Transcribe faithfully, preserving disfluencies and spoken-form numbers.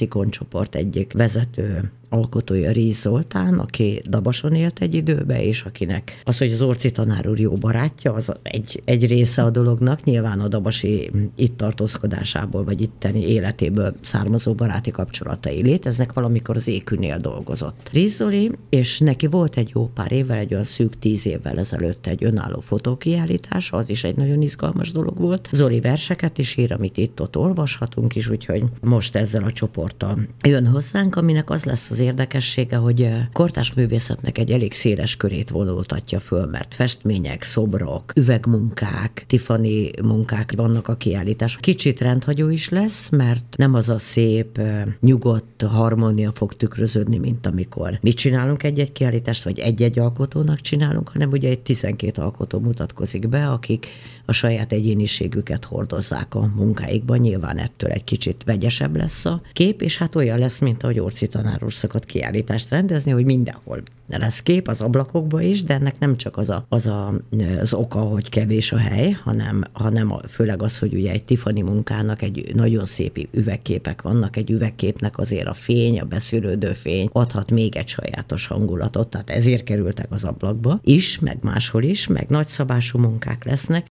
Ikon csoport egyik vezető alkotója Ries Zoltán, aki Dabason élt egy időben, és akinek az, hogy az Orci tanár úr jó barátja, az egy, egy része a dolognak, nyilván a dabasi itt tartózkodásából, vagy itteni életéből származó baráti kapcsolatai léteznek, valamikor az Ékűnél dolgozott Ries Zoli, és neki volt egy jó pár évvel, egy olyan szűk tíz évvel ezelőtt egy önálló fotókiállítás, az is egy nagyon izgalmas dolog volt. Zoli verseket is ír, amit itt-ott olvashatunk is, úgyhogy most ezzel a csoporttal jön hozzánk, aminek az lesz az érdekessége, hogy kortárs művészetnek egy elég széles körét vonultatja föl, mert festmények, szobrok, üvegmunkák, Tiffany munkák vannak a kiállítás. Kicsit rendhagyó is lesz, mert nem az a szép, nyugodt harmónia fog tükröződni, mint amikor mi csinálunk egy-egy kiállítást, vagy egy-egy alkotónak csinálunk, hanem ugye egy tizenkét alkotó mutatkozik be, akik a saját egyéniségüket hordozzák a munkáikban. Nyilván ettől egy kicsit vegyesebb lesz a kép, és hát olyan lesz, mint ahogy Orci tanár úr szokott kiállítást rendezni, hogy mindenhol lesz kép az ablakokba is, de ennek nem csak az a, az, a, az oka, hogy kevés a hely, hanem, hanem főleg az, hogy ugye egy Tiffany munkának egy nagyon szép üvegképek vannak, egy üvegképnek azért a fény, a beszűrődő fény adhat még egy sajátos hangulatot, tehát ezért kerültek az ablakba is, meg máshol is, meg nagyszabású munkák lesznek.